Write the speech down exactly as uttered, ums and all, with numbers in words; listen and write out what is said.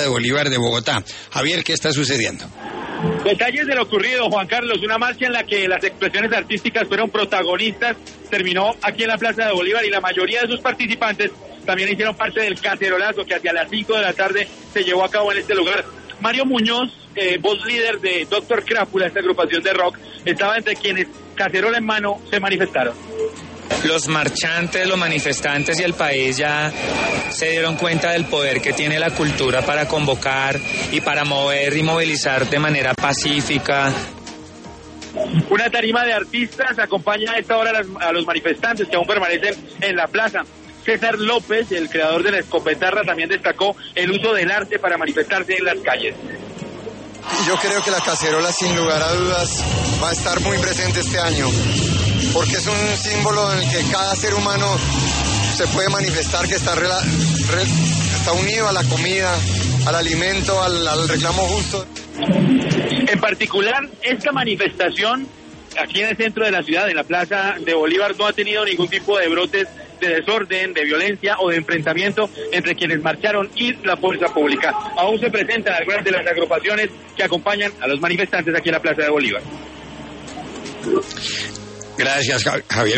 de Bolívar de Bogotá. Javier, ¿qué está sucediendo? Detalles de lo ocurrido, Juan Carlos. Una marcha en la que las expresiones artísticas fueron protagonistas terminó aquí en la Plaza de Bolívar y la mayoría de sus participantes también hicieron parte del cacerolazo que hacia las cinco de la tarde se llevó a cabo en este lugar. Mario Muñoz, eh, voz líder de Doctor Crápula, esta agrupación de rock, estaba entre quienes, cacerola en mano, se manifestaron. Los marchantes, los manifestantes y el país ya se dieron cuenta del poder que tiene la cultura para convocar y para mover y movilizar de manera pacífica. Una tarima de artistas acompaña a esta hora a, las, a los manifestantes que aún permanecen en la plaza. César López, el creador de la escopetarra, también destacó el uso del arte para manifestarse en las calles. Yo creo que la cacerola, sin lugar a dudas, va a estar muy presente este año, porque es un símbolo en el que cada ser humano se puede manifestar, que está, rela, re, está unido a la comida, al alimento, al, al reclamo justo. En particular, esta manifestación aquí en el centro de la ciudad, en la Plaza de Bolívar, no ha tenido ningún tipo de brotes de desorden, de violencia o de enfrentamiento entre quienes marcharon y la fuerza pública. Aún se presentan algunas de las agrupaciones que acompañan a los manifestantes aquí en la Plaza de Bolívar. Gracias, Javier.